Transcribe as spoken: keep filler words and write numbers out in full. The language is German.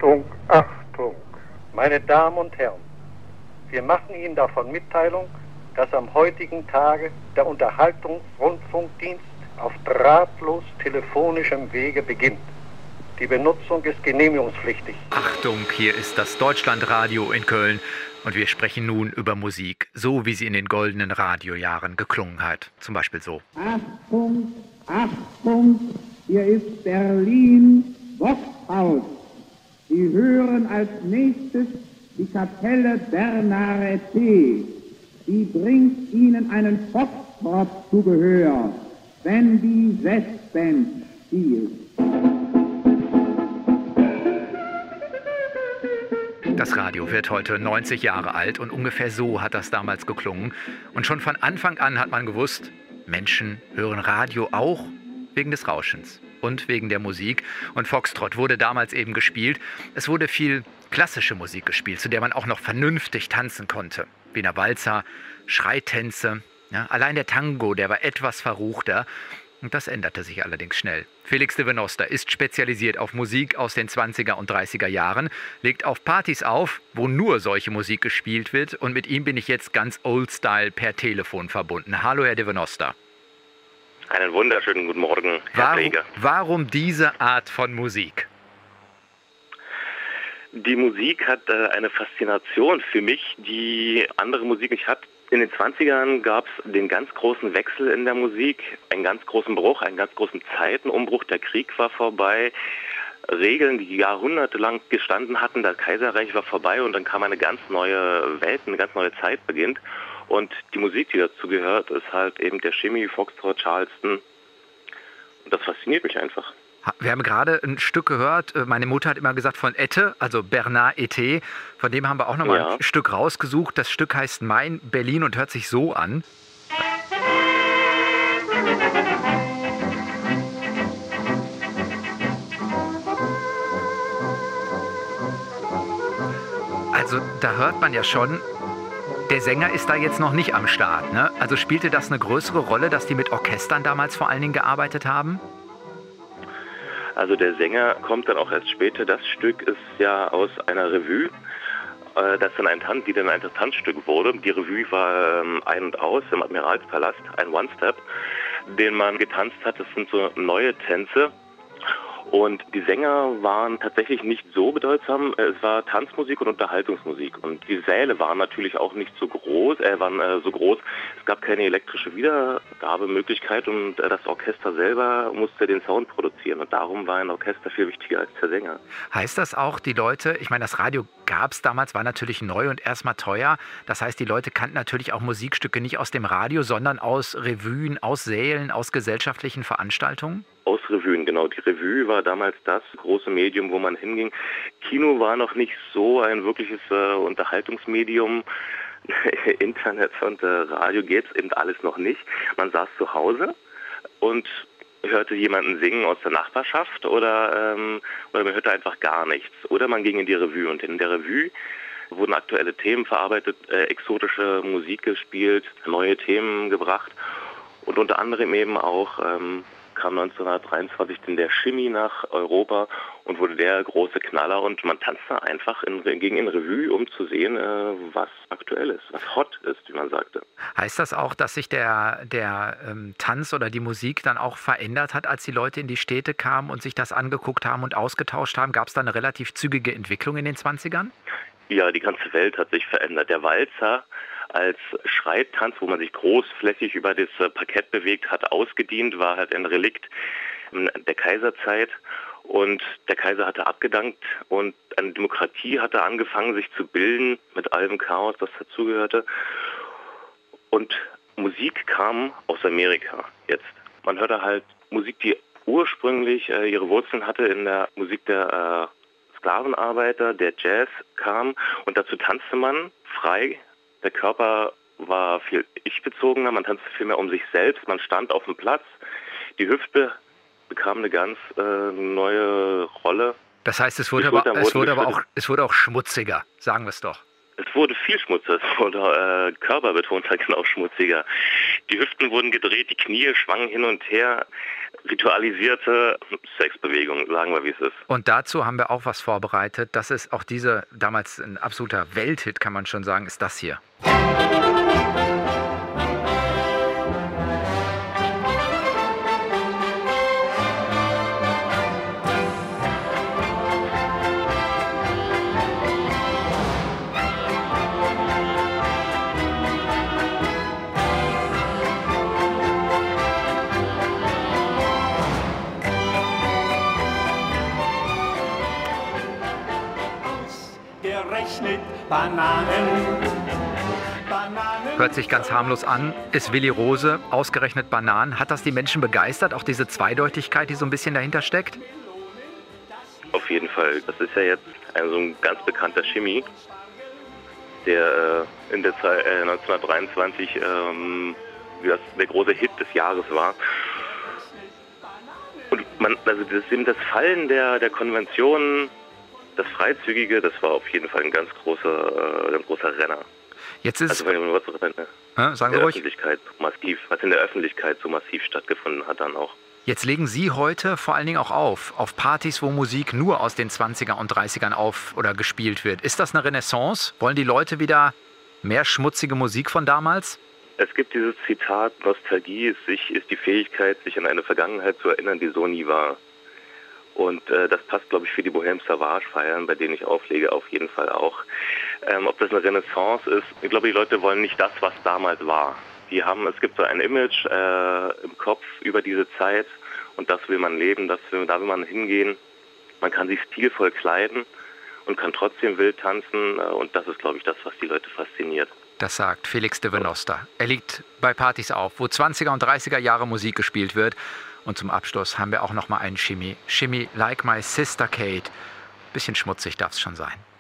Achtung, Achtung, meine Damen und Herren, wir machen Ihnen davon Mitteilung, dass am heutigen Tage der Unterhaltungsrundfunkdienst auf drahtlos telefonischem Wege beginnt. Die Benutzung ist genehmigungspflichtig. Achtung, hier ist das Deutschlandradio in Köln und wir sprechen nun über Musik, so wie sie in den goldenen Radiojahren geklungen hat. Zum Beispiel so. Achtung, Achtung, hier ist Berlin Boxhaus. Sie hören als nächstes die Kapelle Bernarete. Sie bringt Ihnen einen Foxtrot zu Gehör, wenn die Sesband spielt. Das Radio wird heute neunzig Jahre alt und ungefähr so hat das damals geklungen. Und schon von Anfang an hat man gewusst, Menschen hören Radio auch wegen des Rauschens und wegen der Musik. Und Foxtrot wurde damals eben gespielt. Es wurde viel klassische Musik gespielt, zu der man auch noch vernünftig tanzen konnte. Wiener Walzer, Schreitänze. Ja, allein der Tango, der war etwas verruchter. Und das änderte sich allerdings schnell. Felix de Venosta ist spezialisiert auf Musik aus den zwanziger und dreißiger Jahren, legt auf Partys auf, wo nur solche Musik gespielt wird. Und mit ihm bin ich jetzt ganz old-style per Telefon verbunden. Hallo, Herr de Venosta. Einen wunderschönen guten Morgen, Herr Warum, Pfleger. warum diese Art von Musik? Die Musik hat äh, eine Faszination für mich, die andere Musik nicht hat. In den zwanzigern gab es den ganz großen Wechsel in der Musik, einen ganz großen Bruch, einen ganz großen Zeitenumbruch. Der Krieg war vorbei, Regeln, die jahrhundertelang gestanden hatten, das Kaiserreich war vorbei und dann kam eine ganz neue Welt, eine ganz neue Zeit beginnt. Und die Musik, die dazu gehört, ist halt eben der Shimmy, Foxtrot, Charleston. Und das fasziniert mich einfach. Wir haben gerade ein Stück gehört, meine Mutter hat immer gesagt von Ette, also Bernard Ette, von dem haben wir auch nochmal Ja. ein Stück rausgesucht. Das Stück heißt Mein Berlin und hört sich so an. Also da hört man ja schon, der Sänger ist da jetzt noch nicht am Start, ne? Also spielte das eine größere Rolle, dass die mit Orchestern damals vor allen Dingen gearbeitet haben? Also der Sänger kommt dann auch erst später. Das Stück ist ja aus einer Revue, äh, das dann ein Tanz, die dann ein Tanzstück wurde. Die Revue war ähm, ein und aus im Admiralspalast, ein One-Step, den man getanzt hat. Das sind so neue Tänze. Und die Sänger waren tatsächlich nicht so bedeutsam. Es war Tanzmusik und Unterhaltungsmusik. Und die Säle waren natürlich auch nicht so groß, äh, waren äh, so groß. Es gab keine elektrische Wiedergabemöglichkeit und äh, das Orchester selber musste den Sound produzieren. Und darum war ein Orchester viel wichtiger als der Sänger. Heißt das auch, die Leute, ich meine, das Radio gab es damals, war natürlich neu und erstmal teuer. Das heißt, die Leute kannten natürlich auch Musikstücke nicht aus dem Radio, sondern aus Revuen, aus Sälen, aus gesellschaftlichen Veranstaltungen? Aus Revuen, genau. Die Revue war damals das große Medium, wo man hinging. Kino war noch nicht so ein wirkliches äh, Unterhaltungsmedium. Internet und äh, Radio geht's eben alles noch nicht. Man saß zu Hause und hörte jemanden singen aus der Nachbarschaft oder, ähm, oder man hörte einfach gar nichts. Oder man ging in die Revue und in der Revue wurden aktuelle Themen verarbeitet, äh, exotische Musik gespielt, neue Themen gebracht und unter anderem eben auch ähm, kam neunzehnhundertdreiundzwanzig denn der Shimmy nach Europa und wurde der große Knaller und man tanzte einfach in, ging in Revue, um zu sehen, äh, was aktuell ist, was hot ist, wie man sagte. Heißt das auch, dass sich der, der ähm, Tanz oder die Musik dann auch verändert hat, als die Leute in die Städte kamen und sich das angeguckt haben und ausgetauscht haben? Gab es da eine relativ zügige Entwicklung in den zwanzigern? Ja, die ganze Welt hat sich verändert. Der Walzer als Schreittanz, wo man sich großflächig über das Parkett bewegt hat, ausgedient, war halt ein Relikt der Kaiserzeit. Und der Kaiser hatte abgedankt und eine Demokratie hatte angefangen, sich zu bilden mit allem Chaos, das dazugehörte. Und Musik kam aus Amerika jetzt. Man hörte halt Musik, die ursprünglich äh, ihre Wurzeln hatte in der Musik der äh, Sklavenarbeiter, der Jazz kam und dazu tanzte man frei. Der Körper war viel ich-bezogener, man tanzte viel mehr um sich selbst, man stand auf dem Platz. Die Hüfte bekam eine ganz äh, neue Rolle. Das heißt, es wurde, aber, es, wurde aber auch, es wurde auch schmutziger, sagen wir es doch. Es wurde viel schmutziger, es wurde äh, körperbetont halt genau schmutziger. Die Hüften wurden gedreht, die Knie schwangen hin und her. ritualisierte Sexbewegung, sagen wir, wie es ist. Und dazu haben wir auch was vorbereitet. Das ist auch diese, damals ein absoluter Welthit, kann man schon sagen, ist das hier. Bananen, Bananen. Hört sich ganz harmlos an, ist Willi Rose, ausgerechnet Bananen. Hat das die Menschen begeistert, auch diese Zweideutigkeit, die so ein bisschen dahinter steckt? Auf jeden Fall. Das ist ja jetzt ein so ein ganz bekannter Chemie, der äh, in der Zeit äh, neunzehnhundertdreiundzwanzig ähm, das, der große Hit des Jahres war. Und man, also das, eben das Fallen der, der Konventionen, das Freizügige, das war auf jeden Fall ein ganz großer, äh, ein großer Renner. Jetzt ist also wenn man was in der, ja, sagen in der Sie ruhig. Öffentlichkeit massiv, was in der Öffentlichkeit so massiv stattgefunden hat dann auch. Jetzt legen Sie heute vor allen Dingen auch auf, auf Partys, wo Musik nur aus den zwanziger und dreißigern auf oder gespielt wird. Ist das eine Renaissance? Wollen die Leute wieder mehr schmutzige Musik von damals? Es gibt dieses Zitat, Nostalgie ist, sich, ist die Fähigkeit, sich an eine Vergangenheit zu erinnern, die so nie war. Und äh, das passt, glaube ich, für die Bohème Sauvage Feiern, bei denen ich auflege, auf jeden Fall auch. Ähm, ob das eine Renaissance ist, ich glaube, die Leute wollen nicht das, was damals war. Die haben, es gibt so ein Image äh, im Kopf über diese Zeit und das will man leben, das will, da will man hingehen. Man kann sich stilvoll kleiden und kann trotzdem wild tanzen äh, und das ist, glaube ich, das, was die Leute fasziniert. Das sagt Felix de Venosta. Er liegt bei Partys auf, wo zwanziger und dreißiger Jahre Musik gespielt wird. Und zum Abschluss haben wir auch noch mal einen Shimmy. Shimmy Like My Sister Kate. Bisschen schmutzig darf es schon sein.